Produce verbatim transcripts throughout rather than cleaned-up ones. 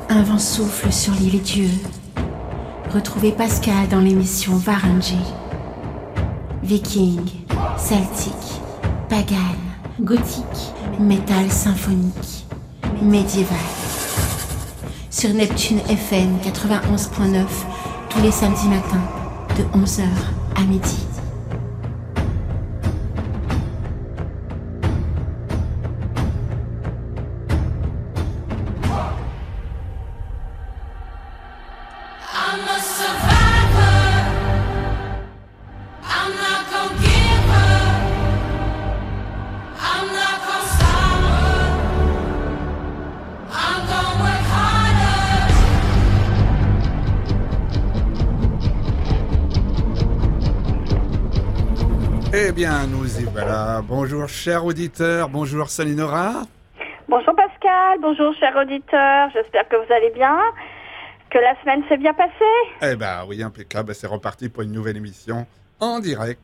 Un vent souffle sur l'île Dieu. Retrouvez Pascal dans l'émission Varangy. Viking, celtique, pagan, gothique, métal symphonique, médiéval. Sur Neptune F M quatre-vingt-onze point neuf, tous les samedis matins, de onze heures à midi. Eh bien, nous y voilà. Bonjour, chers auditeurs. Bonjour, Salinora. Bonjour, Pascal. Bonjour, chers auditeurs. J'espère que vous allez bien, que la semaine s'est bien passée. Eh bien, oui, impeccable. C'est reparti pour une nouvelle émission en direct.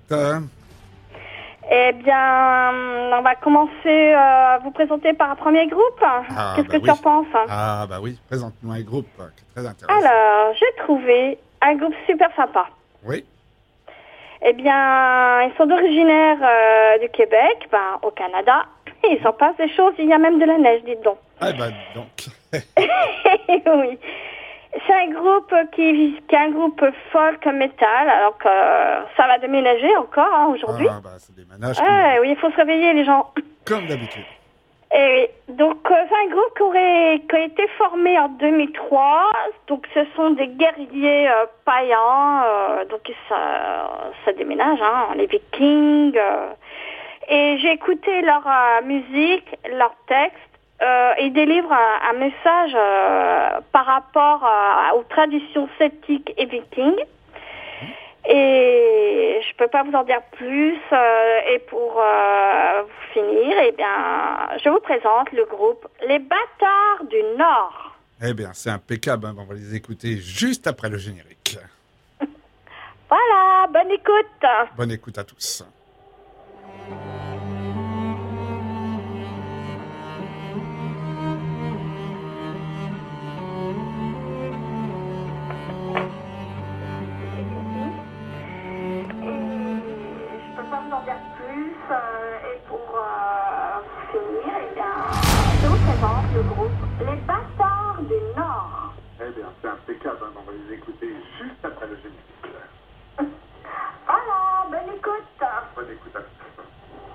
Eh bien, on va commencer à vous présenter par un premier groupe. Ah, Qu'est-ce bah que oui. tu en penses? Ah, bah oui. Présente-nous un groupe qui est très intéressant. Alors, j'ai trouvé un groupe super sympa. Oui. Eh bien, ils sont originaires euh, du Québec, ben, au Canada. Et il s'en passe des choses, il y a même de la neige, dites donc. Ah, bah donc. Oui. C'est un groupe qui, qui est un groupe folk metal, alors que ça va déménager encore hein, aujourd'hui. Ah, bah c'est des ménages. Ah, oui, il faut se réveiller, les gens. Comme d'habitude. Et donc, euh, c'est un groupe qui, aurait, qui a été formé en deux mille trois. Donc, ce sont des guerriers euh, païens. Euh, donc, ça, ça déménage, hein, les Vikings. Euh. Et j'ai écouté leur euh, musique, leurs textes. Euh, ils délivrent un, un message euh, par rapport euh, aux traditions celtiques et vikings. Et je peux pas vous en dire plus. Euh, et pour euh, finir, eh bien, je vous présente le groupe Les Bâtards du Nord. Eh bien, c'est impeccable. Hein. On va les écouter juste après le générique. Voilà, bonne écoute. Bonne écoute à tous. Le groupe Les Bâtards du Nord. Eh bien, c'est impeccable, hein. On va les écouter juste après le générique. Voilà, bonne écoute. Bonne écoute à tous.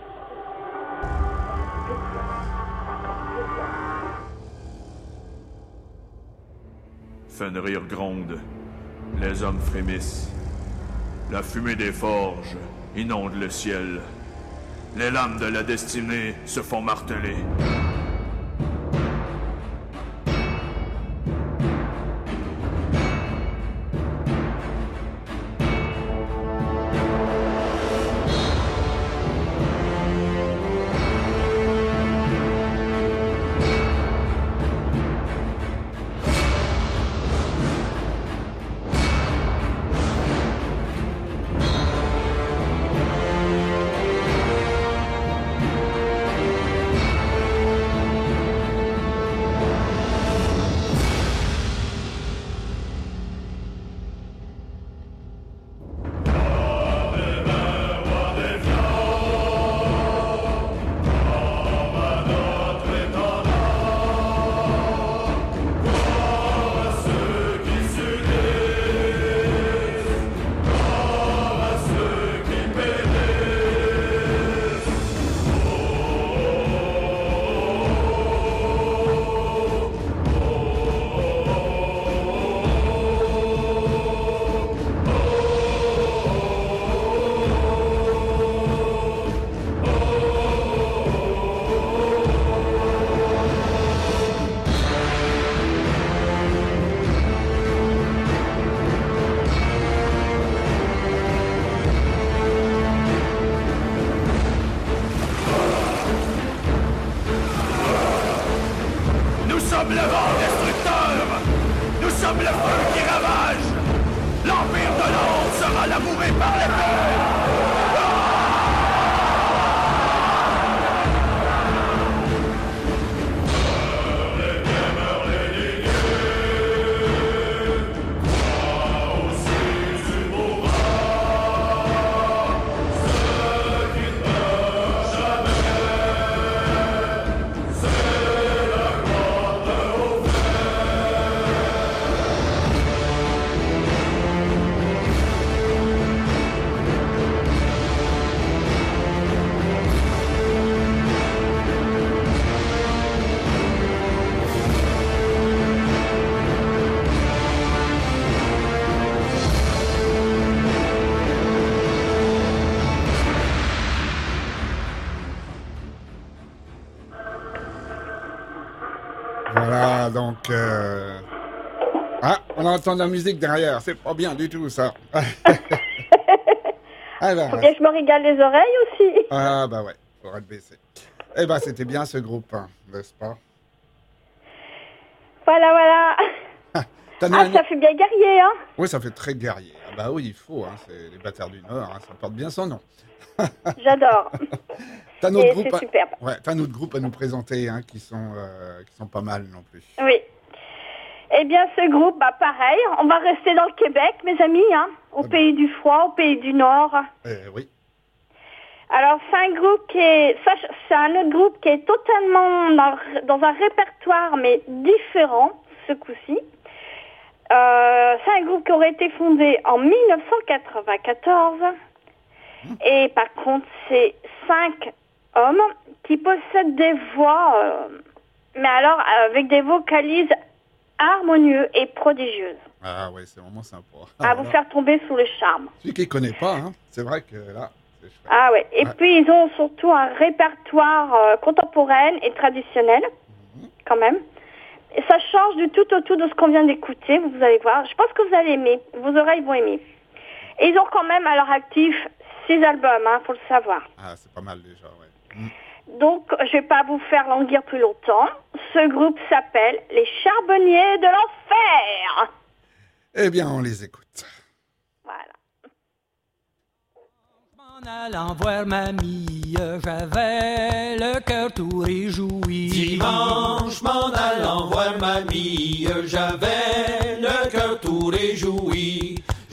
Fenrir gronde, les hommes frémissent. La fumée des forges inonde le ciel. Les lames de la destinée se font marteler. sommes le vent destructeur. Nous sommes le feu qui ravage. L'empire de l'ombre sera labouré par l'épée. Meurt les dieux, meurt les dieux. Voilà, donc... Euh... Ah, on entend de la musique derrière, c'est pas bien du tout ça. Alors, Faut bien que je me régale les oreilles aussi. Ah bah ouais, faudra le baisser. Eh ben c'était bien ce groupe, hein, n'est-ce pas? Voilà, voilà. Ah, ah un... ça fait bien guerrier, hein? Oui, ça fait très guerrier. Ah bah oui, il faut, hein, c'est les bâtards du Nord, hein, ça porte bien son nom. J'adore. T'as notre Et groupe, c'est à... superbe. Ouais, t'as notre groupe à nous présenter, hein, qui sont, euh, qui sont pas mal non plus. Oui. Eh bien, ce groupe, bah pareil, on va rester dans le Québec, mes amis, hein, au ah pays bah. du froid, au pays du Nord. Eh oui. Alors, c'est un groupe qui est, ça, c'est un autre groupe qui est totalement dans, dans un répertoire, mais différent, ce coup-ci. Euh, c'est un groupe qui aurait été fondé en dix-neuf cent quatre-vingt-quatorze. Mmh. Et par contre, c'est cinq hommes qui possèdent des voix, euh, mais alors avec des vocalises harmonieuses et prodigieuses. Ah ouais, c'est vraiment sympa. À ah, vous là. faire tomber sous le charme. Celui qui ne connaît pas, hein, c'est vrai que là... Ah ouais, et ouais. Puis ils ont surtout un répertoire euh, contemporain et traditionnel, mmh. quand même. Et ça change du tout au tout de ce qu'on vient d'écouter, vous allez voir. Je pense que vous allez aimer, vos oreilles vont aimer. Et ils ont quand même à leur actif six albums, hein, faut le savoir. Ah, c'est pas mal déjà, ouais. Mmh. Donc, je vais pas vous faire languir plus longtemps. Ce groupe s'appelle Les Charbonniers de l'Enfer. Eh bien, on les écoute. Voilà. En allant voir mamie, j'avais le cœur tout réjoui. Dimanche, m'en allant voir mamie, j'avais le cœur tout réjoui.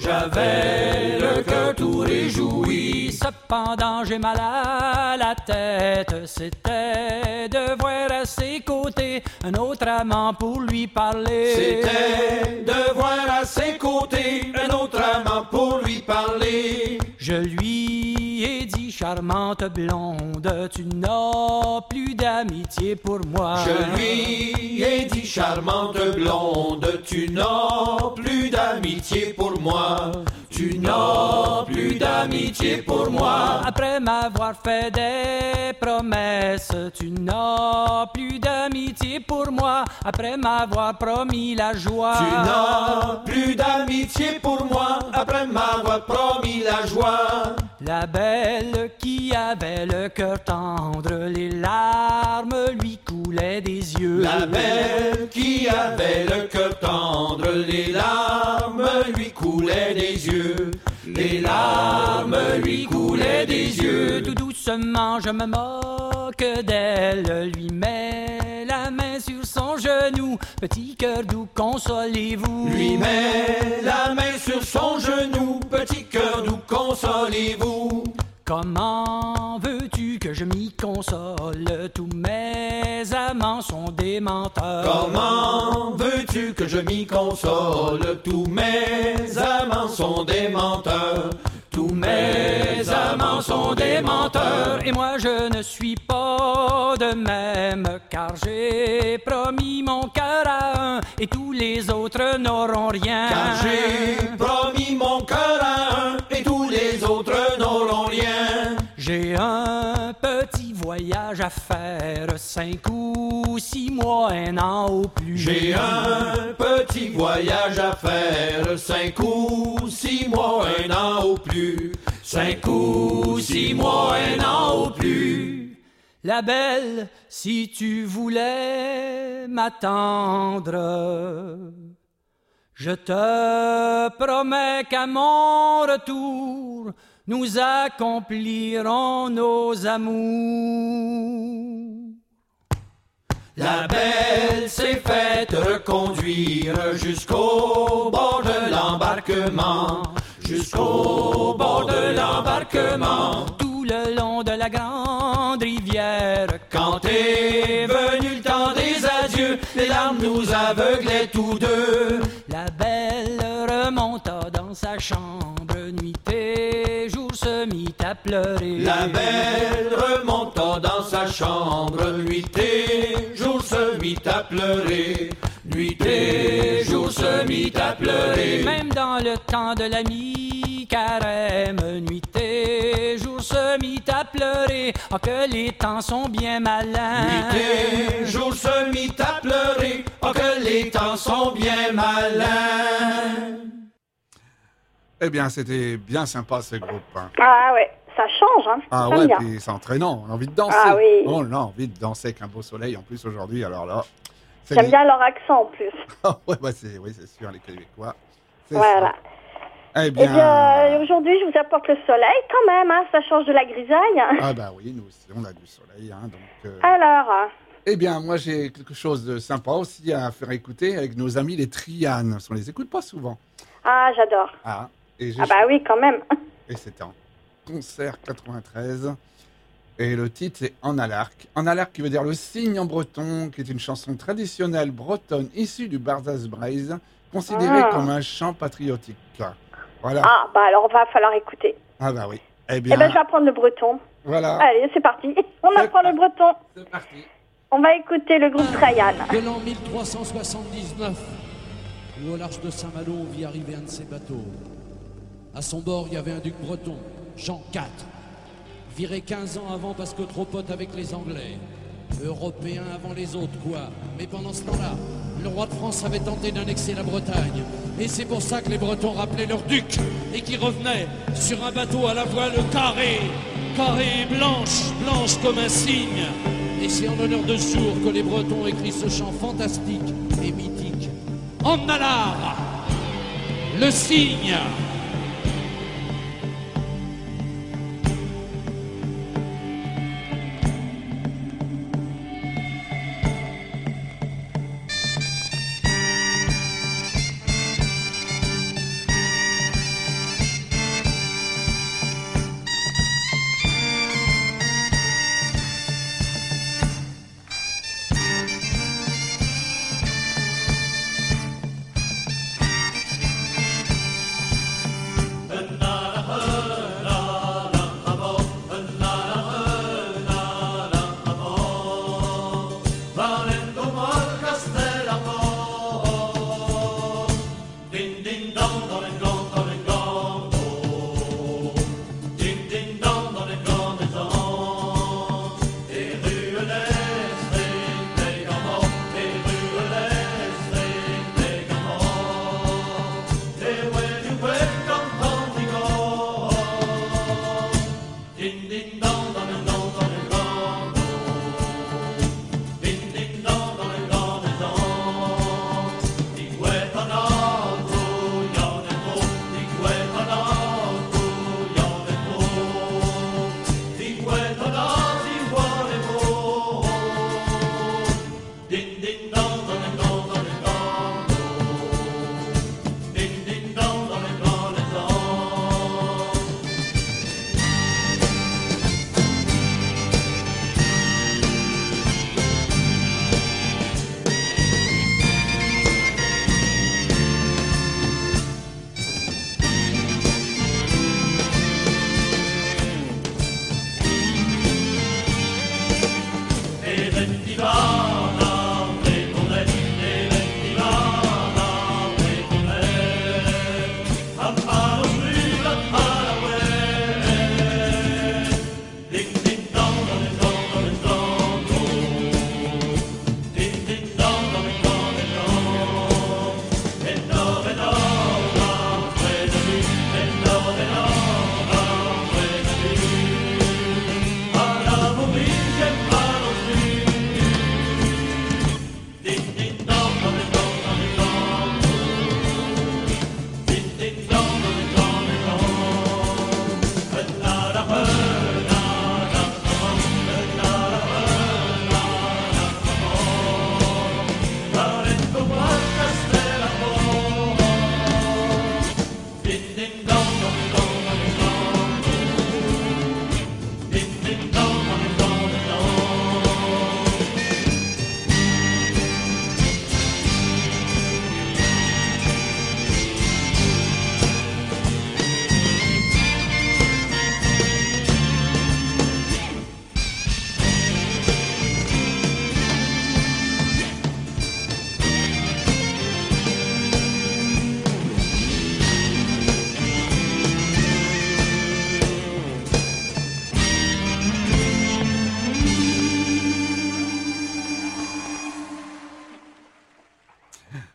J'avais le cœur tout réjoui. Cependant, j'ai mal à la tête. C'était de voir à ses côtés un autre amant pour lui parler. C'était de voir à ses côtés un autre amant pour lui parler. Je lui ai dit, charmante blonde, tu n'as plus d'amitié pour moi. Je lui ai dit, charmante blonde, tu n'as plus d'amitié pour moi. Tu n'as plus d'amitié pour moi. Après m'avoir fait des promesses, tu n'as plus d'amitié pour moi. Après m'avoir promis la joie. Tu n'as plus d'amitié pour moi. Après m'avoir promis la joie. La belle qui avait le cœur tendre, les larmes lui coulaient des yeux. La belle qui avait le cœur tendre, les larmes lui coulaient des yeux. Les larmes lui coulaient des yeux. Tout doucement je me moque d'elle, lui mets la main sur son genou. Petit cœur doux, consolez-vous. Lui met la main sur son genou. Petit cœur doux, consolez-vous. Comment veux-tu que je m'y console? Tous mes amants sont des menteurs. Comment veux-tu que je m'y console? Tous mes amants sont des menteurs. Tous mes amants sont des menteurs. Et moi je ne suis pas de même, car j'ai promis mon cœur à un, et tous les autres n'auront rien. Car j'ai promis mon cœur à un, et tous les autres n'auront rien. J'ai un petit voyage à faire, cinq ou six mois, un an au plus. J'ai un petit voyage à faire, cinq ou six mois, un an au plus. Cinq ou six mois, un an au plus. La belle, si tu voulais m'attendre, je te promets qu'à mon retour, nous accomplirons nos amours. La belle s'est faite reconduire jusqu'au bord de l'embarquement, jusqu'au bord de l'embarquement. Tout le long de la grande rivière, quand est venu le temps des adieux, les larmes nous aveuglaient tous deux. La belle remonta dans sa chambre, nuit et jour se mit à pleurer. La belle remonta dans sa chambre, nuit et jour se mit à pleurer. Nuit et jour se mit à pleurer. Même dans le temps de la mi-carême, nuit et jour se mit à pleurer. Oh, que les temps sont bien malins. Nuit et jour se mit à pleurer. les temps sont bien malins. Eh bien, c'était bien sympa ce groupe. Hein. Ah ouais, ça change, hein. Ah J'aime ouais, bien. puis c'est entraînant, on a envie de danser. Ah oui. On a envie de danser avec un beau soleil en plus aujourd'hui, alors là... c'est J'aime li- bien leur accent en plus. Ah ouais, bah c'est, oui, c'est sûr, les Québécois. C'est Voilà. ça. Eh Eh bien... bien, aujourd'hui, je vous apporte le soleil quand même, hein. Ça change de la grisaille. Ah bah oui, nous aussi, on a du soleil, hein, donc... euh, Alors, Eh bien, moi, j'ai quelque chose de sympa aussi à faire écouter avec nos amis les Trianes. On les écoute pas souvent. ah, j'adore. Ah, et, j'ai Ah bah oui, quand même. et c'était en concert quatre-vingt-treize. Et le titre, c'est En Alarc. En Alarc, qui veut dire le cygne en breton, qui est une chanson traditionnelle bretonne issue du Barzaz Braise, considérée Ah. comme un chant patriotique. Voilà. Ah, bah alors, va falloir écouter. Ah bah oui. Eh Eh bien, ben, je vais apprendre le breton. voilà. Allez, c'est parti. On C'est apprend le parti. breton. C'est parti. On va écouter le groupe Trayan. De l'an mille trois cent soixante-dix-neuf, où au large de Saint-Malo, on vit arriver un de ces bateaux. À son bord, il y avait un duc breton, Jean quatre, viré quinze ans avant parce que trop pote avec les Anglais. Européen avant les autres, quoi. Mais pendant ce temps-là, le roi de France avait tenté d'annexer la Bretagne. Et c'est pour ça que les Bretons rappelaient leur duc et qui revenaient sur un bateau à la voile carrée, carrée blanche, blanche comme un cygne. Et c'est en l'honneur de ce jour que les Bretons ont écrit ce chant fantastique et mythique. En Alar, le cygne.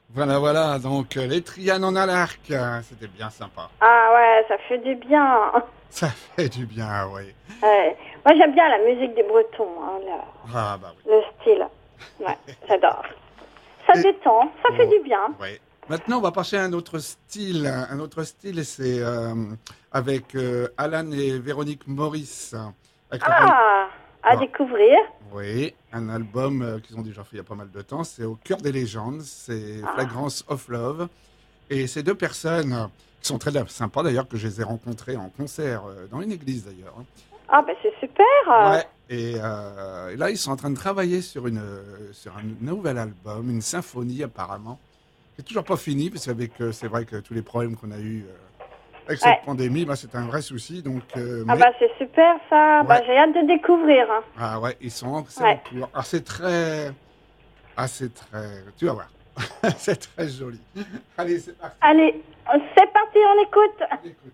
Voilà, voilà, donc euh, les Trianes en Alarc, euh, c'était bien sympa. Ah ouais, ça fait du bien. Ça fait du bien, oui. Ouais. Moi, j'aime bien la musique des Bretons, hein, le, Ah bah oui. le style. Ouais, j'adore. Ça Et- détend, ça fait Oh, du bien. oui. Maintenant, on va passer à un autre style. Un autre style, c'est euh, avec euh, Alan et Véronique Maurice. Avec le- Ah, à Ah. découvrir. Oui, un album euh, qu'ils ont déjà fait il y a pas mal de temps. C'est Au cœur des légendes. C'est Ah. Flagrance of Love. Et ces deux personnes, euh, qui sont très sympas d'ailleurs, que je les ai rencontrées en concert euh, dans une église d'ailleurs. hein. Ah, ben c'est super. euh. Ouais. Et, euh, et là, ils sont en train de travailler sur, une, euh, sur un nouvel album, une symphonie apparemment, qui est toujours pas fini, parce qu'avec, euh, c'est vrai que tous les problèmes qu'on a eu euh, avec cette Ouais. pandémie, bah, c'est un vrai souci. Donc, euh, Ah mais- bah c'est super ça. Bah, Ouais. j'ai hâte de découvrir. hein. ah ouais, ils sont en, c'est Ouais. en cours. Ah, c'est très, ah c'est très, tu vas voir, c'est très joli. Allez, c'est parti. Allez, c'est parti, on écoute. Écoute.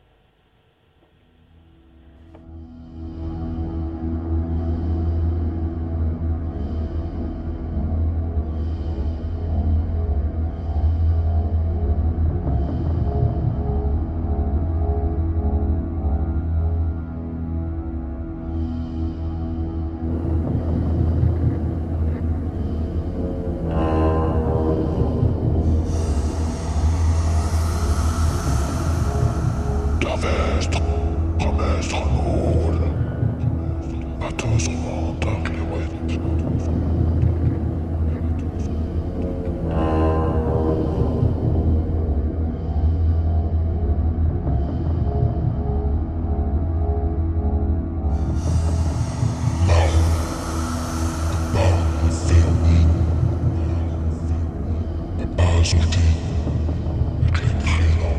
Travestre, travestre nord, bateau souvent dans les ouest. Pas fermé, pas sorti, avec les prénoms.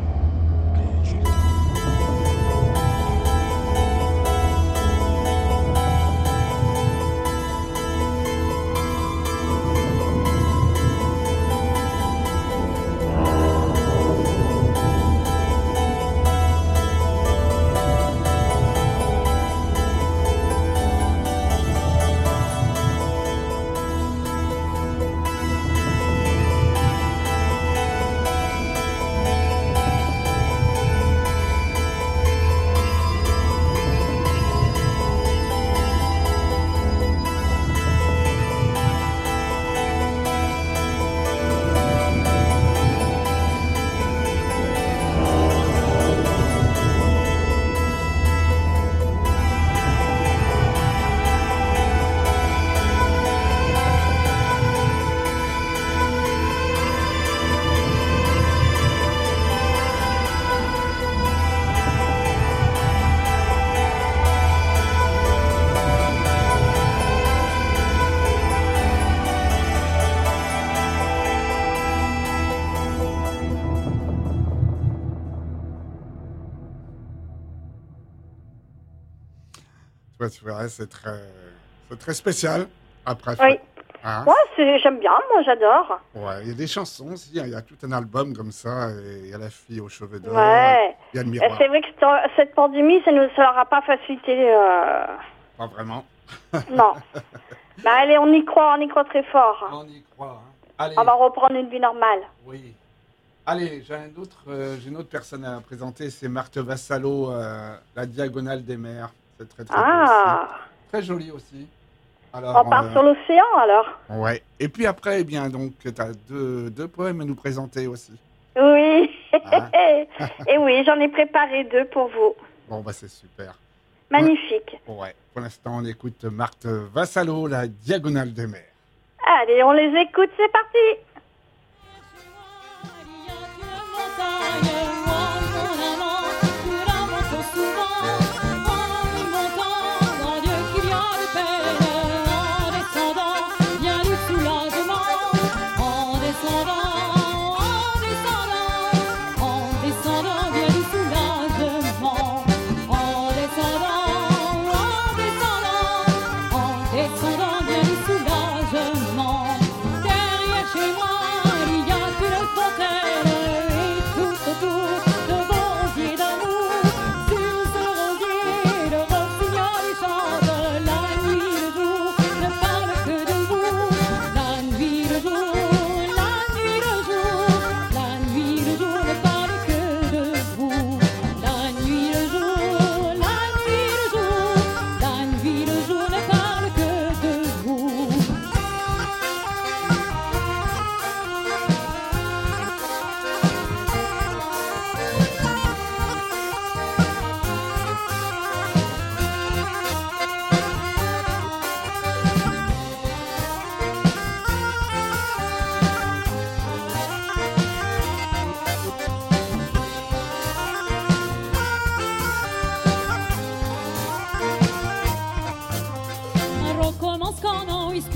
Ouais, tu verras, c'est très, c'est très spécial. Après, Oui. hein, Moi, c'est- j'aime bien, moi j'adore. ouais, il y a des chansons aussi, hein, il y a tout un album comme ça, et il y a la fille aux cheveux d'or, Ouais. il y a le Et miroir, c'est vrai que cette- cette pandémie, ça ne ça leur a pas facilité. euh, pas vraiment. Non. Bah allez, on y croit, on y croit très fort. On y croit. Hein. Allez, On va reprendre une vie normale. oui. Allez, j'ai un autre, euh, j'ai une autre personne à présenter, c'est Marthe Vassallo, euh, La Diagonale des Mers. C'est très très beau Ah, aussi. Très joli aussi. Alors, on part euh, sur l'océan alors. ouais. Et puis après, eh bien, donc, tu as deux, deux poèmes à nous présenter aussi. Oui. Ah. Et oui, j'en ai préparé deux pour vous. Bon, bah c'est super. Magnifique. Ouais. Pour l'instant, on écoute Marthe Vassallo, La Diagonale des Mers. Allez, on les écoute, c'est parti. Descendant bien du soulagement, derrière chez moi.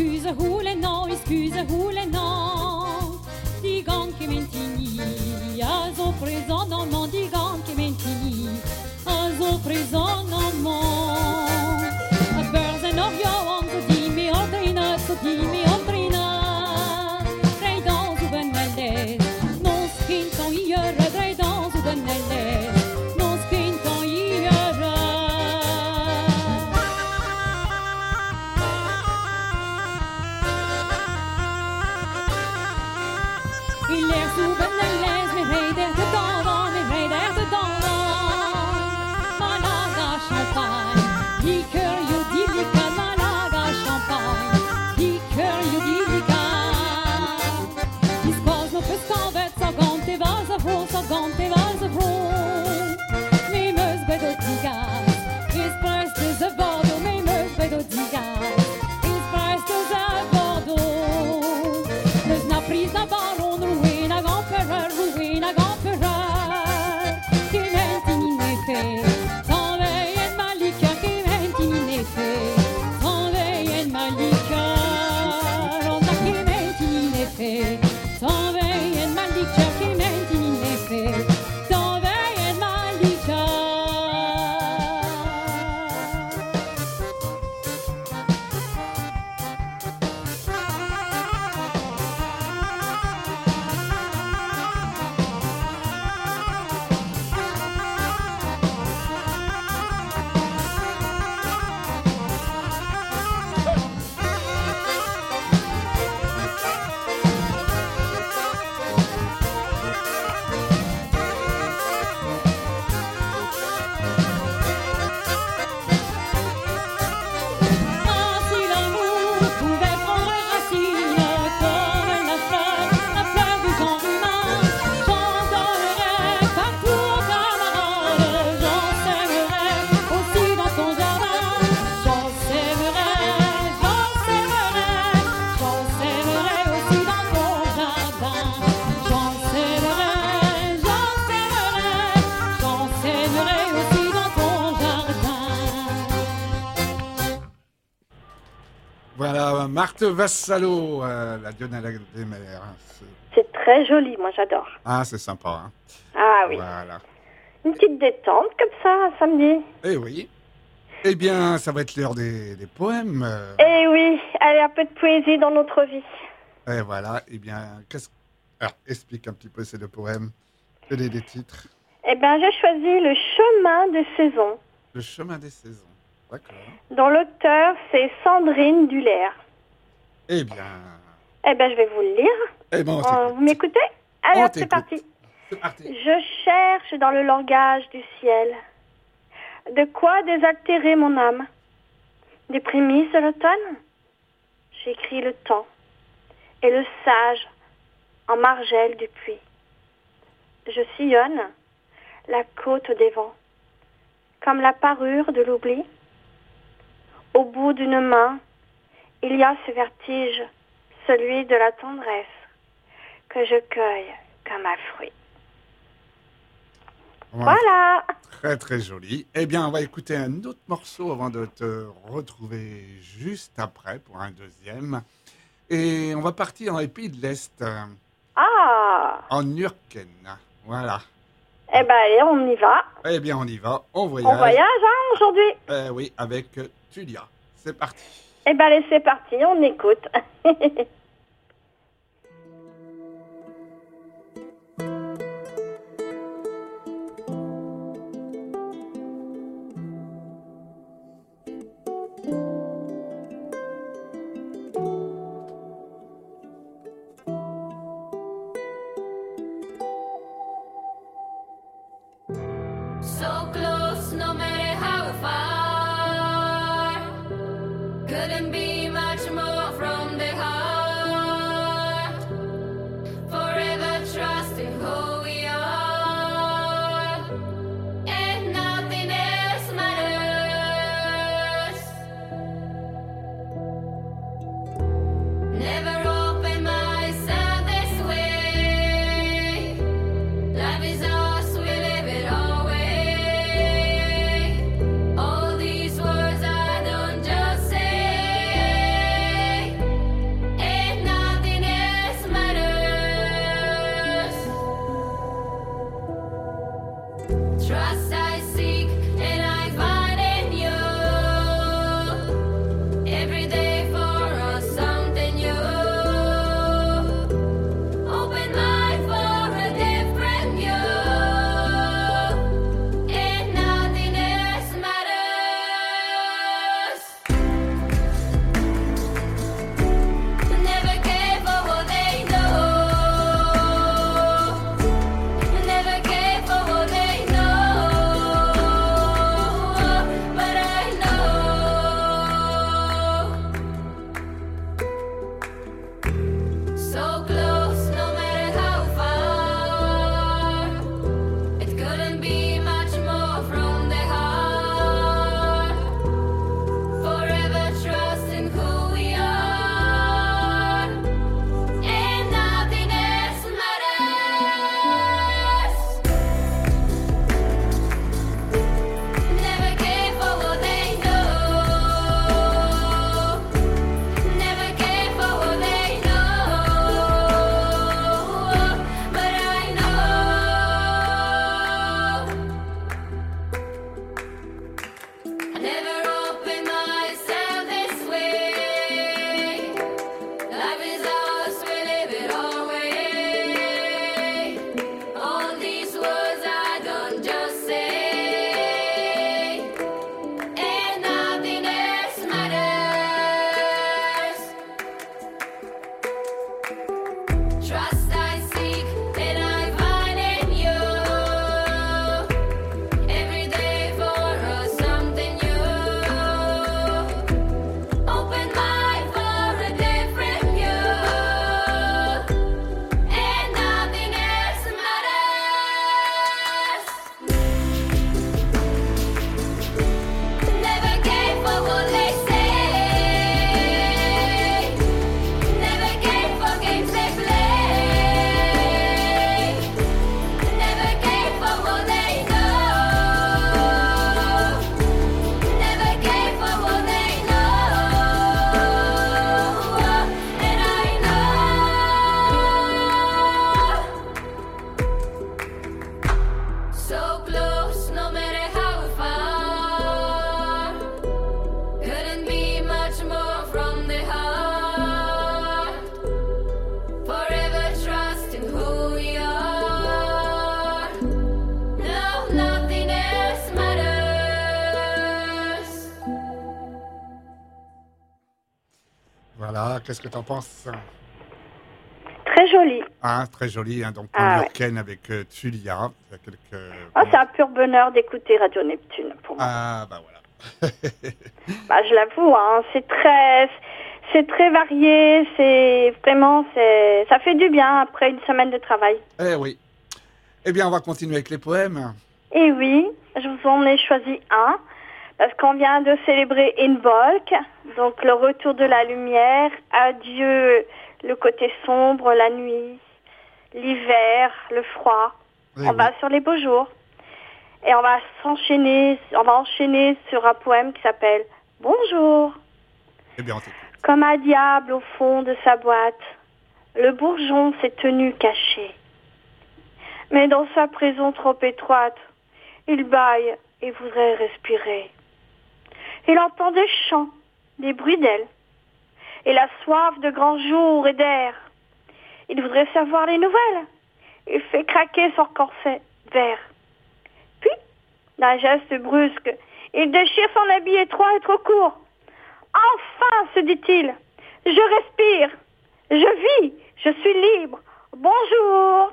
excuse roule non, excuse roule non. Digan che mentini, a zo présent non mon digan che mentini, a zo présent non mon. A börsen of yo on to di me ordina, to di me ordina. Drei dans u benelle, non skinton iere, drei dans u benelle, non skinton iere. Il est sous benelles, mais rei der de dans, mais rei der de dans. Malaga champagne, liqueur yo dilica, Malaga champagne, liqueur yo dilica. Dispose no pescan vet, så gante vas a vrå, så gante vas a vrå. Me meus bedo digas, is prestes a Bordeaux, me meus bedo digas, is prestes a Bordeaux. Meus na prise na baron, ruina gampereur, ruina gampereur. Che mentini ne fe, t'enveille ma liqueur, che mentini ne fe, t'enveille ma liqueur. On a che mentini ne fe, t'enveille ma liqueur, che mentini ne fe, t'enveille ma liqueur. Ah, si l'amour pouvait prendre racine comme la fleur, la fleur du genre humain, j'en donnerais partout aux camarades, j'en sèmerais aussi dans ton jardin, j'en sèmerais, j'en sèmerais, j'en sèmerais aussi dans ton jardin, j'en sèmerais, j'en sèmerais, j'en sèmerais aussi dans ton jardin. Voilà, Marthe Vassalo, euh, la Dionne des mers. C'est- C'est très joli, moi j'adore. Ah, c'est sympa. Hein. Ah oui. Voilà. Une petite détente comme ça, un samedi. Eh oui. Eh bien, ça va être l'heure des, des poèmes. euh, Eh oui, allez, un peu de poésie dans notre vie. Et voilà. Eh bien, qu'est-ce Alors, explique un petit peu ces deux poèmes. Quel est des titres? Eh bien, j'ai choisi Le chemin des saisons, Le chemin des saisons. D'accord. dont l'auteur c'est Sandrine Dullaire. Eh bien, Eh bien, je vais vous le lire. eh ben, on Euh, t'écoute. vous m'écoutez? Allez, On hop, c'est t'écoute. parti. C'est parti. Je cherche dans le langage du ciel de quoi désaltérer mon âme. Des prémices de l'automne, j'écris le temps et le sage en margelle du puits. Je sillonne la côte des vents, comme la parure de l'oubli. Au bout d'une main, il y a ce vertige, celui de la tendresse, que je cueille comme un fruit. Voilà. Très très joli. Eh bien, on va écouter un autre morceau avant de te retrouver juste après pour un deuxième. Et on va partir dans les pays de l'Est, euh, Ah. en Urken. Voilà. Eh ben allez, on y va. Eh bien, on y va. On voyage. On voyage, hein, aujourd'hui. Eh oui, avec euh, Tulia. C'est parti. Eh ben allez, c'est parti, on écoute. So close, no matter how far. Couldn't be much more from the heart. Forever trusting who we are. And nothing else matters. Never open myself this way. Life is ours, we live it our way. All these words I don't just say. Trust I seek and I find in you. Every day for us something new. Open mind for a different view. And nothing else matters. Never care for what they say. Never care for games they play. Never care for what they know. Never care for what they know. And I know. So close, no matter how far. Couldn't be much more from the heart. Forever trusting who we are. No, nothing else matters. Voilà, qu'est-ce que t'en penses? Très joli. Ah, très joli, hein, donc Ah, New ouais. Yorkaine avec euh, Tulia. Il y a quelques... Oh, c'est un pur bonheur d'écouter Radio Neptune pour moi. Ah, bah voilà. Bah, je l'avoue, hein, c'est très, c'est très varié. C'est vraiment, c'est, ça fait du bien après une semaine de travail. Eh oui. Eh bien, on va continuer avec les poèmes. Et oui, je vous en ai choisi un parce qu'on vient de célébrer Involk, donc le retour de la lumière. Adieu le côté sombre, la nuit, l'hiver, le froid. Eh on oui. va sur les beaux jours et on va s'enchaîner, on va enchaîner sur un poème qui s'appelle Bonjour. Eh bien, on t'écoute. Comme un diable au fond de sa boîte, le bourgeon s'est tenu caché. Mais dans sa prison trop étroite, il bâille et voudrait respirer. Il entend des chants, des bruits d'ailes, et la soif de grands jours et d'air. Il voudrait savoir les nouvelles. Il fait craquer son corset vert. Puis, d'un geste brusque, il déchire son habit étroit et trop court. Enfin, se dit-il, je respire, je vis, je suis libre. Bonjour.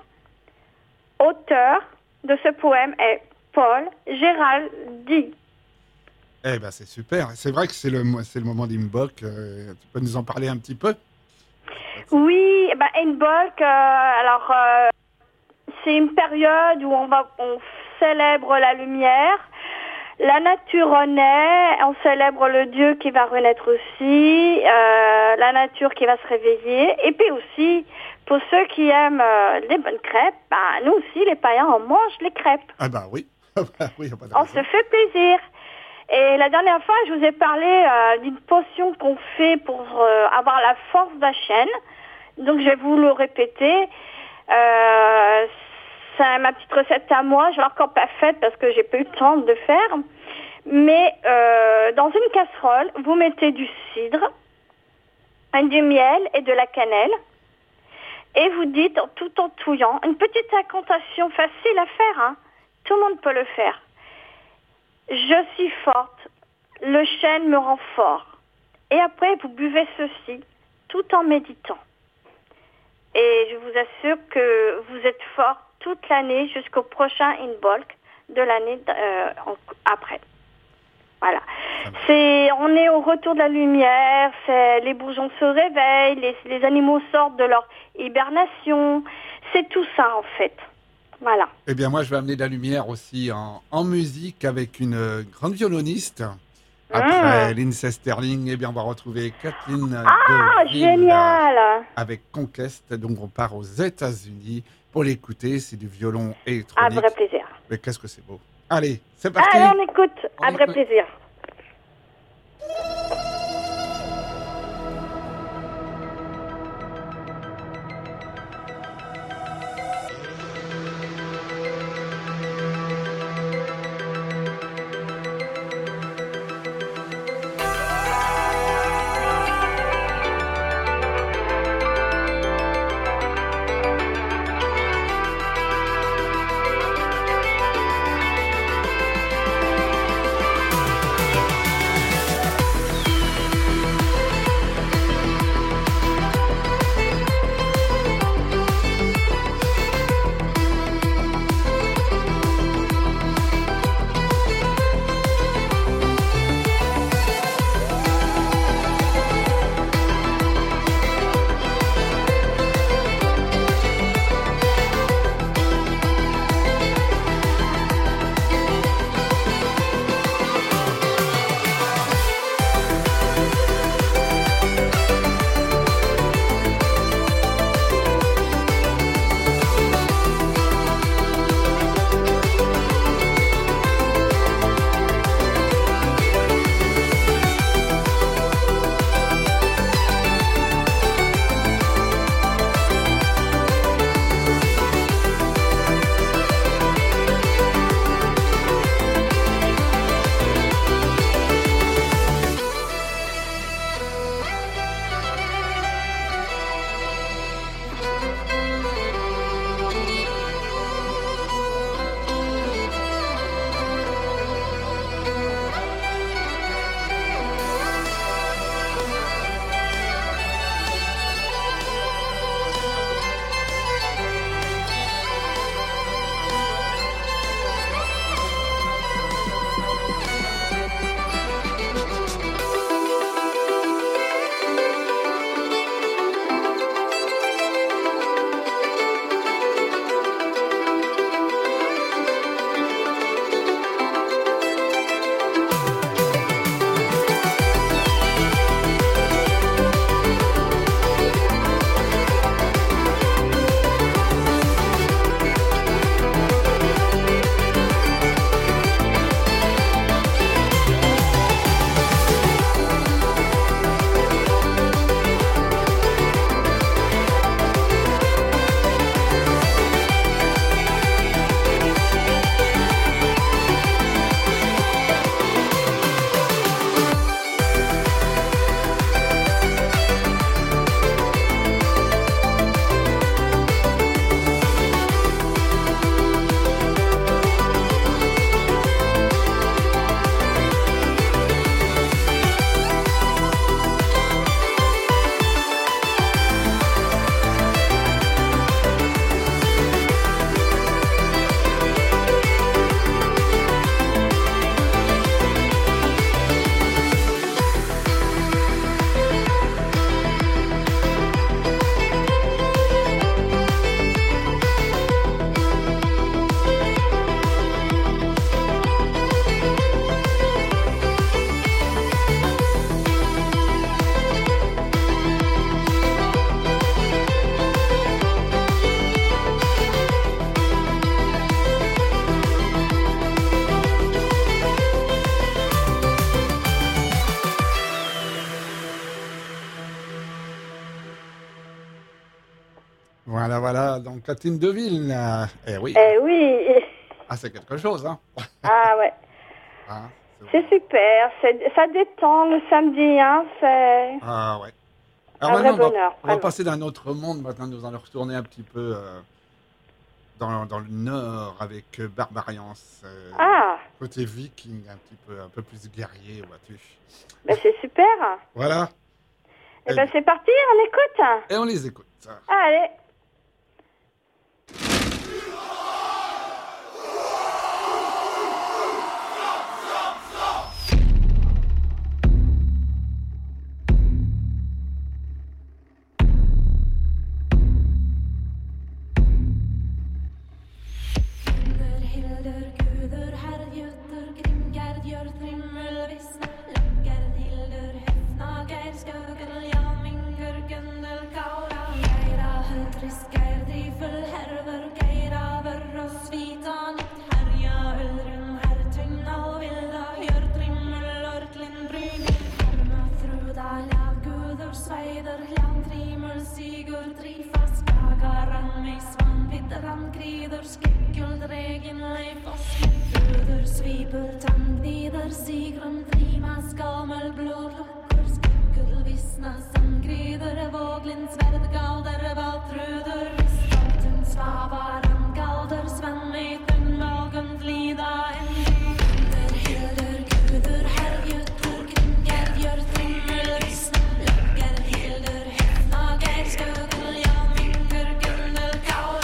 Auteur de ce poème est Paul Géraldi. Eh ben, c'est super. C'est vrai que c'est le, mo- c'est le moment d'Involk. Euh, tu peux nous en parler un petit peu? Oui, ben Involk, euh, alors euh, c'est une période où on va, on célèbre la lumière, la nature renaît, on célèbre le Dieu qui va renaître aussi, euh, la nature qui va se réveiller, et puis aussi pour ceux qui aiment euh, les bonnes crêpes, ben nous aussi les païens on mange les crêpes, Ah bah oui. Ah bah oui, y a pas de on raison. se fait plaisir. Et la dernière fois, je vous ai parlé euh, d'une potion qu'on fait pour euh, avoir la force d'Hachem. Donc, je vais vous le répéter. Euh, c'est ma petite recette à moi. Je l'ai encore pas faite parce que j'ai pas eu le temps de faire. Mais euh, dans une casserole, vous mettez du cidre, du miel et de la cannelle. Et vous dites, tout en touillant, une petite incantation facile à faire. Hein. Tout le monde peut le faire. Je suis forte, le chêne me rend fort. Et après, vous buvez ceci tout en méditant. Et je vous assure que vous êtes fort toute l'année jusqu'au prochain Involk de l'année euh, en- après. Voilà. C'est, on est au retour de la lumière, c'est, les bourgeons se réveillent, les, les animaux sortent de leur hibernation. C'est tout ça en fait. Voilà. Eh bien, moi, je vais amener de la lumière aussi en, en musique avec une euh, grande violoniste. Après Lindsay Sterling, eh bien, on va retrouver Kathleen Ah, Deville génial! avec Conquest. Donc, on part aux États-Unis pour l'écouter. C'est du violon À électronique. vrai plaisir. Mais qu'est-ce que c'est beau. Allez, c'est parti. Allez, on écoute. On À vrai écoute. plaisir. Thank Voilà, voilà, donc la team de ville, là. Eh oui. Eh oui. Ah, c'est quelque chose, hein. Ah ouais. Ah, c'est super, c'est, ça détend le samedi, hein, c'est ah ouais. un Alors vrai maintenant, on va, bonheur. on va vraiment. passer d'un autre monde. Maintenant, nous allons retourner un petit peu euh, dans, dans le nord avec euh, Barbarians. euh, Ah, Côté viking, un petit peu, un peu plus guerrier, vois-tu. ben c'est super. Voilà. Eh ben c'est parti, on écoute. Et on les écoute. Allez. Hildur, gudur, herrgjutur, grimgard, gjør trimmel, visne, løkker, hildur, hefna, geir, skauger, jamingur, gundel, kaura, geira, høtris, geir, drifel, herver, geira, vør, svita, nytt, herja, ullrun, hertun, alvilda, gjør trimmel, orklin, bryning, herma, fruda, lav, gudur, sveider, jan, trimmel, sigur, trifas, gagaran, meisvan, Pitteran, grider, skekkel, dregen, leifos, Guder, svipel, tangnider, sigrum, trimas, gammel, blodlukker, skekkel, visna, sandgrider, våglin, sverd, galder, valtruder, vistalten, svavaran, galder, svenmeiten, valgund, lida, endur, hilder, guder, herrgjutur, grimger, gjør trimmel, visna, løkker, hilder, hefna, geir, skauger, jamingur, gundel, kaura,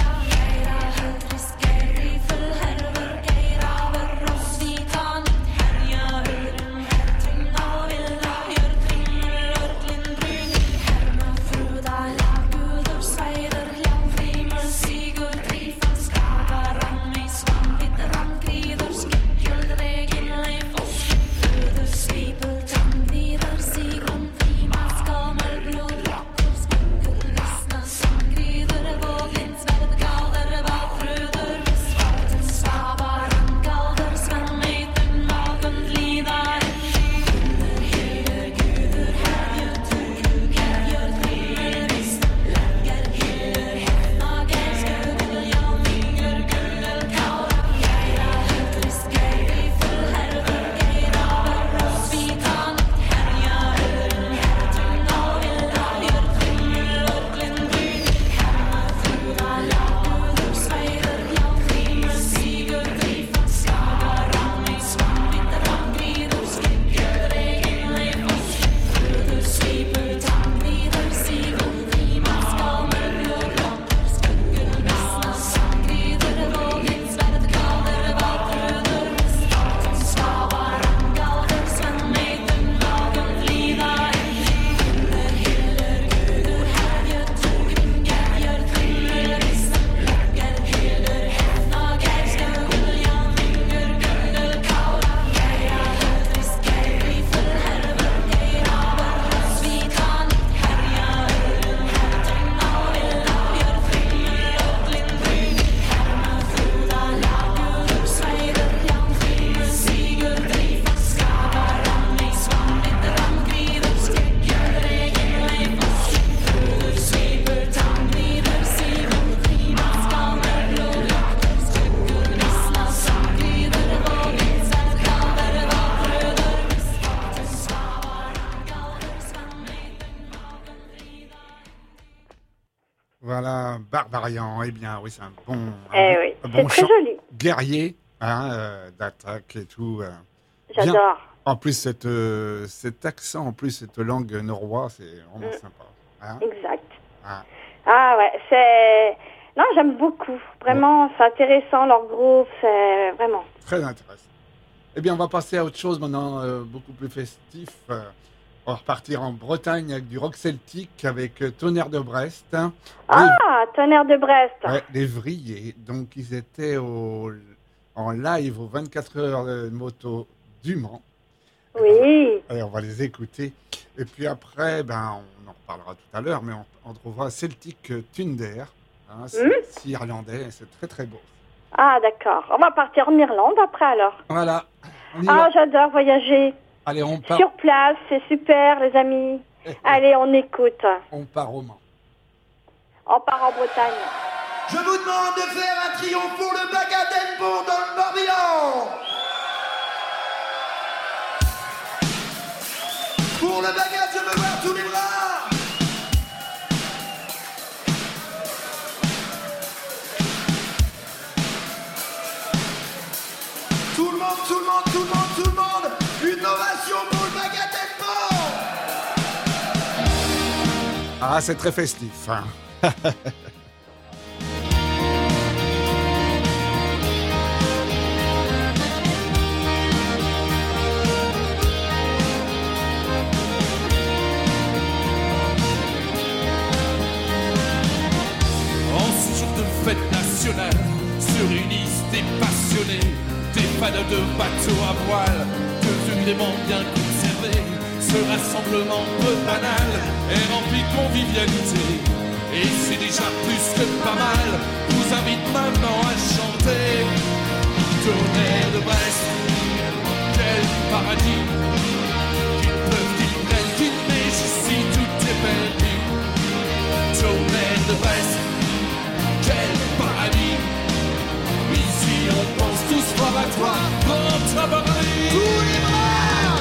Voilà, Barbarian. Eh bien, oui, c'est un bon, un Eh bon, oui, un c'est bon très chant joli. guerrier, hein, euh, d'attaque et tout. euh. J'adore. Bien. En plus, cette, euh, cet accent, en plus, cette langue norrois, c'est vraiment Mm. sympa. Hein. Exact. Ah. Ah ouais, c'est... Non, j'aime beaucoup. Vraiment, c'est intéressant, leur groupe, c'est vraiment... Très intéressant. Eh bien, on va passer à autre chose maintenant, euh, beaucoup plus festif. Euh, on va repartir en Bretagne avec du rock celtique, avec euh, Tonnerre de Brest. hein. Ah, Tonnerre de Brest. Les, ouais, les Vrilliers. Donc, ils étaient au, en live aux vingt-quatre heures de moto du Mans. Oui. Allez, on va les écouter. Et puis après, ben, on en reparlera tout à l'heure, mais on, on trouvera Celtic Thunder. Hein, c'est Mm. c'est irlandais, c'est très très beau. Ah, d'accord. On va partir en Irlande après, alors. Voilà. On y Ah, va. j'adore voyager. Allez, on part, Sur place, c'est super, les amis. Allez, on écoute. on part au Mans. On part en Bretagne. Je vous demande de faire un triomphe pour le Bagadenbourg dans le Morbihan. Pour le Bagat, je veux voir tous les bras. Tout le monde, tout le monde, tout le monde, tout le monde. Une ovation pour le Bagadenbourg. Ah, c'est très festif. Hein. Fête nationale, se réunissent des passionnés, des fans de bateaux à voile, devenus bien conservés. Ce rassemblement peu banal est rempli de convivialité, et c'est déjà plus que pas mal. Je vous invite maintenant à chanter. Tonnerre de Brest, quel paradis! Qu'il pleuve, qu'il grêle, qu'il neige, ici tout est perdu. Tonnerre de Brest, quel paradis! Ici on pense tous fort à toi, grand Tabarly! Tous les bras!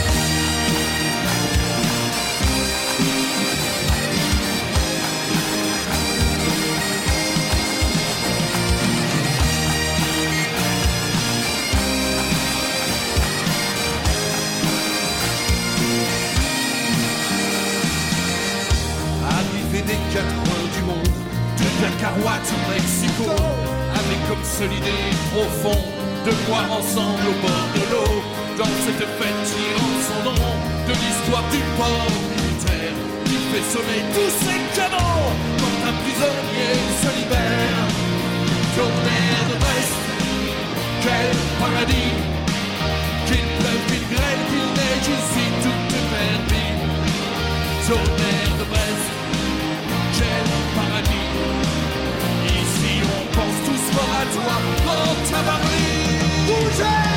Arrivé des quatre coins du monde, de Cacahuate au Mexico, avec comme seule idée profonde de boire ensemble au bord de l'eau, dans cette fête tirant son nom de l'histoire du port militaire qui fait sonner tous ses canons quand un prisonnier se libère. Tonnerre de Brest, quel paradis! Qu'il pleuve, qu'il grêle, qu'il neige, ici tout est permis. Tonnerre de Brest, quel paradis! Ici on pense tous fort à toi, grand Tabarly! Bougez!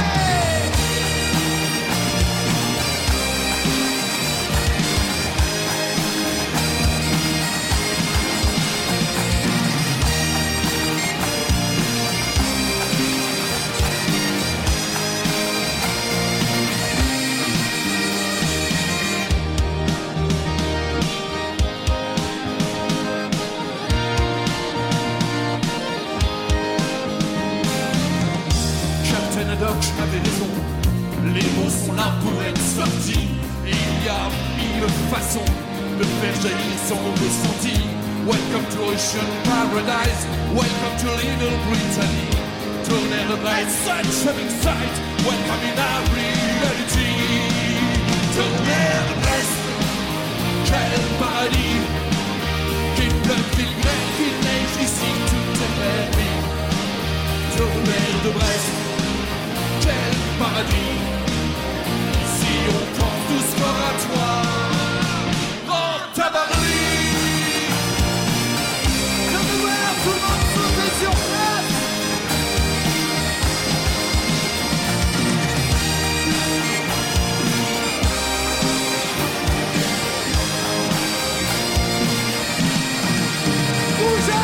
Avait raison, les mots sont là pour être sortis, et il y a mille façons de faire jaillir son ressenti. Welcome to Ocean Paradise, welcome to Little Brittany. Tonnerre de Brest, such a big sight, welcome in our reality. Tonnerre de Brest, quel paradis! Qu'il pleuve, qu'il grêle, qu'il neige, ici tout est permis. Tonnerre de Brest, quel paradis! Ici on pense tous fort à toi, grand Tabarly! Je veux voir tout le monde sauter sur place! Bougez!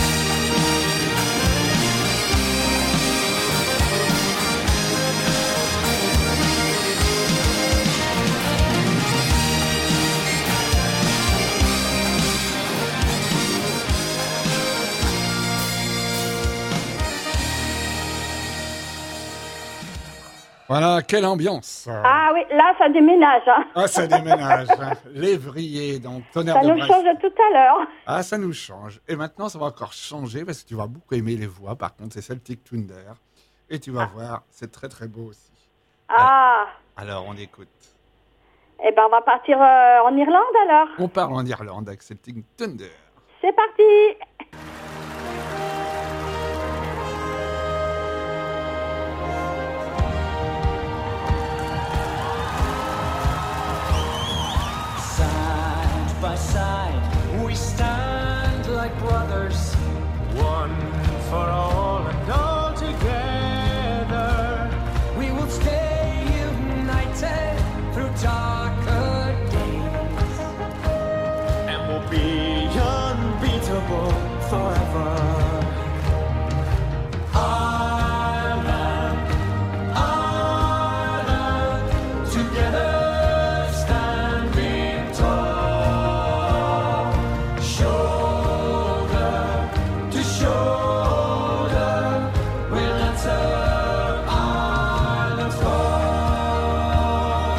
Voilà, quelle ambiance! Ah oui, là, ça déménage. Hein. Ah, ça déménage. Lévrier, donc Tonnerre Ça de nous Brest. change de tout à l'heure. Ah, ça nous change. Et maintenant, ça va encore changer parce que tu vas beaucoup aimer les voix. Par contre, c'est Celtic Thunder. Et tu vas Ah. voir, c'est très très beau aussi. Ah, Alors, on écoute. eh ben on va partir euh, en Irlande alors. On parle en Irlande avec Celtic Thunder. C'est parti. Side by side, we stand like brothers, one for all and all together. We will stay united through darker days, and we'll be unbeatable forever. Ireland, Ireland, together standing tall, shoulder to shoulder, we'll answer Ireland's call.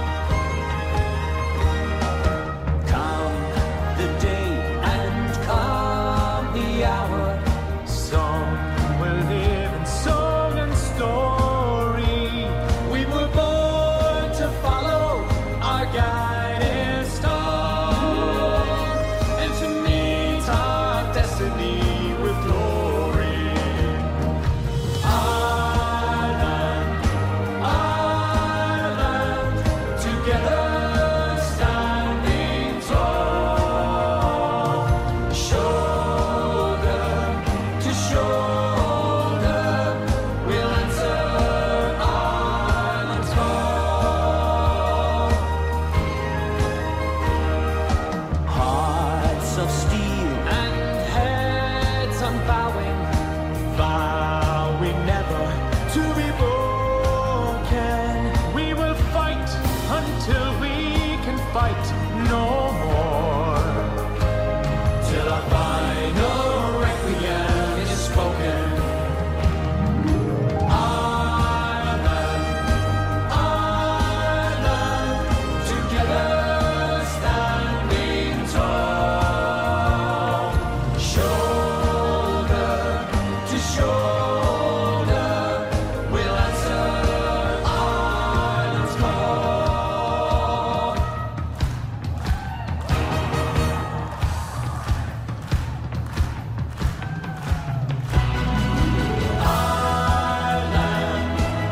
Come the day and come the hour, some will live in song and story. We were born to follow our guiding star and to meet our destiny with glory. Ireland, Ireland, together standing tall, shoulder to shoulder, we'll answer Ireland's call. Hearts of steel and heads unbowing, vowing never to be broken. We will fight until we can fight no more, till our final requiem is spoken. Ireland, Ireland, together standing tall, shoulder to shoulder, we'll answer Ireland's call. Ireland,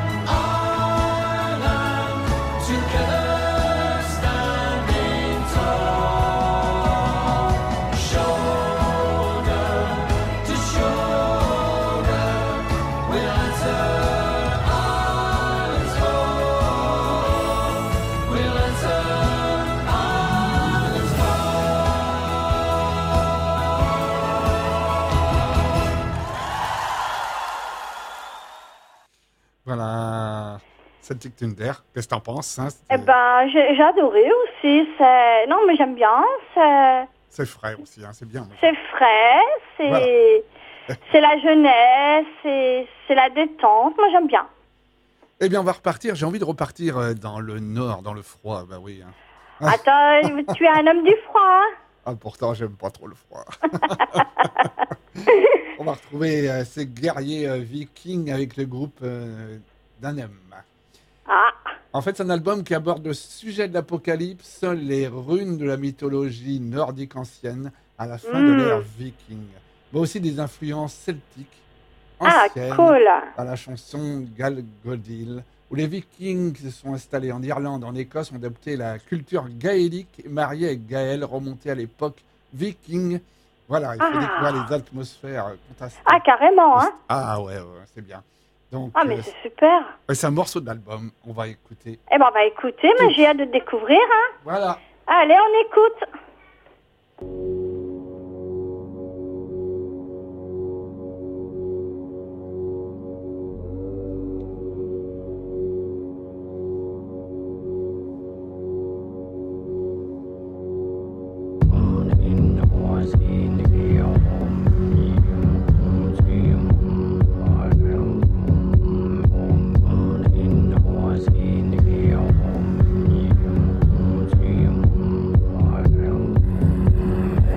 Ireland, together standing tall, shoulder to shoulder, we'll answer Ireland's call. We'll answer Ireland's Voilà. Celtic Thunder. Qu'est-ce que t'en penses hein? Eh ben, j'ai j'ai adoré aussi. C'est... Non, mais j'aime bien. C'est, C'est frais aussi, hein, c'est bien. c'est frais, c'est... Voilà. c'est la jeunesse, c'est... c'est la détente. Moi, j'aime bien. Eh bien, on va repartir. J'ai envie de repartir euh, dans le nord, dans le froid. Bah oui. hein. Attends, tu es un homme du froid, hein? Ah, pourtant, j'aime pas trop le froid. On va retrouver euh, ces guerriers euh, vikings avec le groupe euh, Danem. Ah, En fait, c'est un album qui aborde le sujet de l'apocalypse, les runes de la mythologie nordique ancienne à la fin de Mm. l'ère viking. Mais aussi des influences celtiques ah, anciennes cool. à la chanson Galgodil, où les vikings qui se sont installés en Irlande, en Écosse, ont adopté la culture gaélique et marié avec Gaël, remonté à l'époque viking. Voilà, il faut Ah. découvrir les atmosphères euh, fantastiques. Ah, carrément, hein? Ah ouais, ouais, c'est bien. Donc, Ah, mais euh, c'est super. c'est c'est un morceau de l'album, on va écouter. Eh ben, on va écouter, mais j'ai hâte de découvrir, hein? Voilà. Allez, on écoute. call.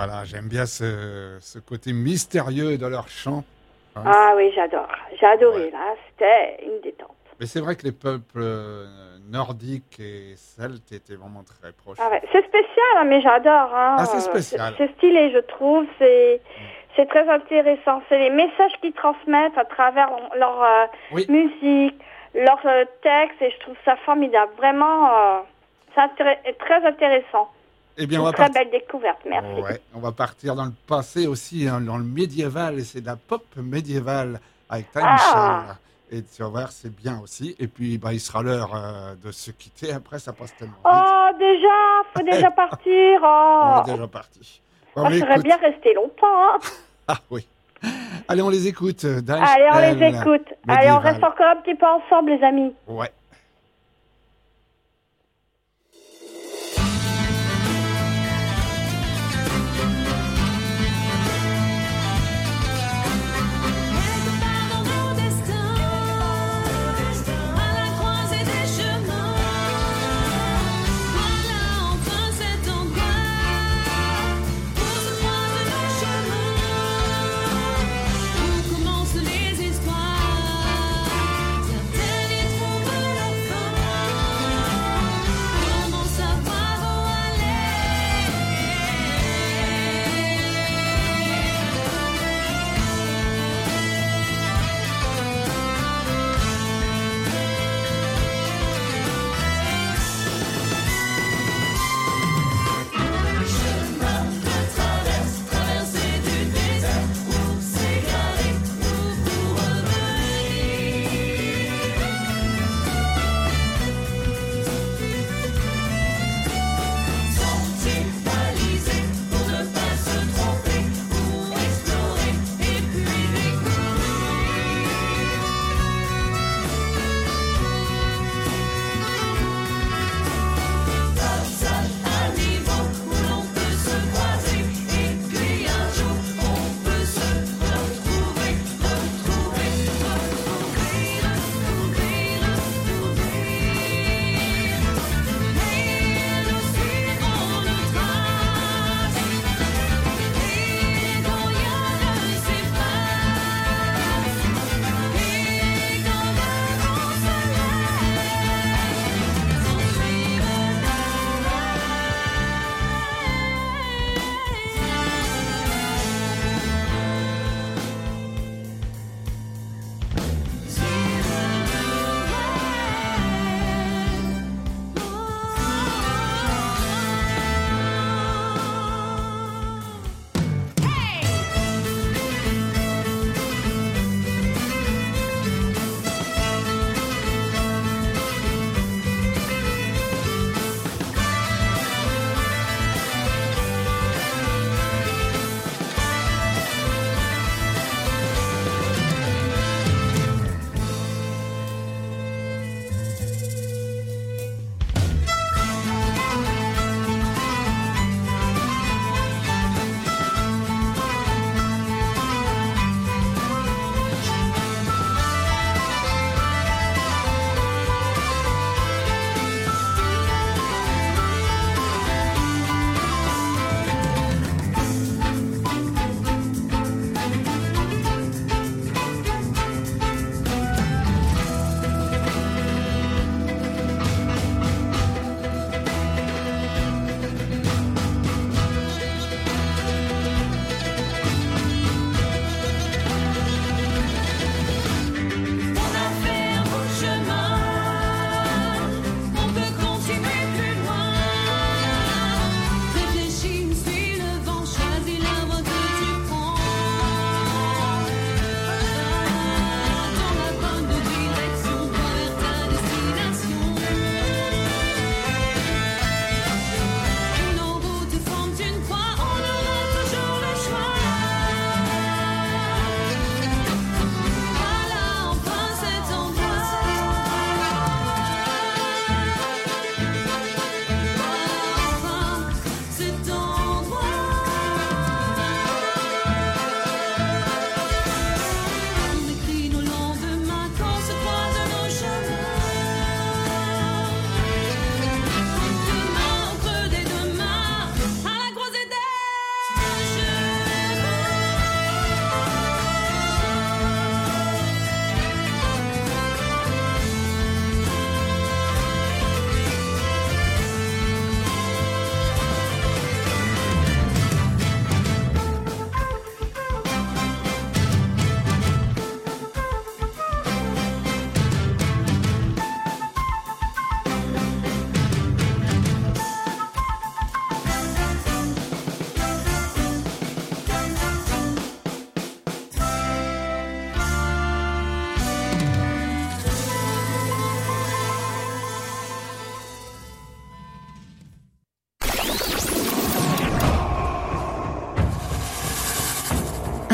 Voilà, j'aime bien ce, ce côté mystérieux de leur chant. Hein. Ah oui, j'adore. J'ai adoré, ouais. Là. C'était une détente. Mais c'est vrai que les peuples euh, nordiques et celtes étaient vraiment très proches. Ah ouais. C'est spécial, hein, mais j'adore. Hein. Ah, c'est spécial. C'est, c'est stylé, je trouve. C'est, mm. c'est très intéressant. C'est les messages qu'ils transmettent à travers leur euh, oui. musique, leur euh, texte, et je trouve ça formidable. Vraiment, euh, c'est intér- très intéressant. Eh bien, Une on va très part... belle découverte, merci. Ouais, on va partir dans le passé aussi, hein, dans le médiéval, et c'est de la pop médiévale avec Time Ah. Shine. Et tu vas voir, c'est bien aussi. Et puis, bah, il sera l'heure euh, de se quitter. Après, ça passe tellement vite. Oh, déjà, faut déjà partir. Oh. On est déjà parti. Bon, Moi, je serais bien resté longtemps. Hein. Ah oui. Allez, on les écoute. Daesh, Allez, on elle, les écoute. médiéval. Allez, on reste encore un petit peu ensemble, les amis. Ouais. Les histoires, certaines y trouvent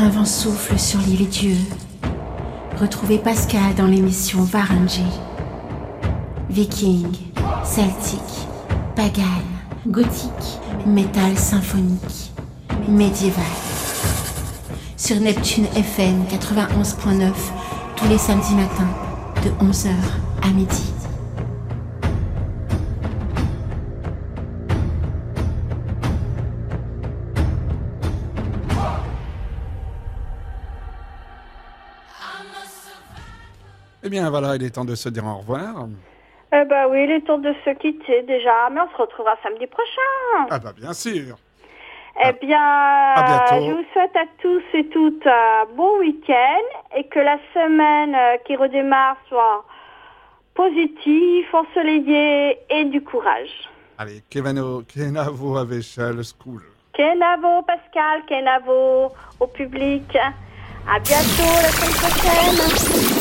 Un vent souffle sur l'île Dieu. Retrouvez Pascal dans l'émission Varangy. Viking, celtique, pagan, gothique, métal symphonique, médiéval. Sur Neptune F M quatre-vingt-onze point neuf, tous les samedis matins, de onze heures à midi. Eh bien voilà, il est temps de se dire au revoir. Eh ben oui, il est temps de se quitter déjà, mais on se retrouvera samedi prochain. Ah bah bien sûr. Eh bien, à bientôt. je vous souhaite à tous et toutes un bon week-end et que la semaine euh, qui redémarre soit positive, ensoleillée et du courage. Allez, Kevano, Kenavo Avechal School. Kenavo Pascal, Kenavo au public. À bientôt la semaine prochaine.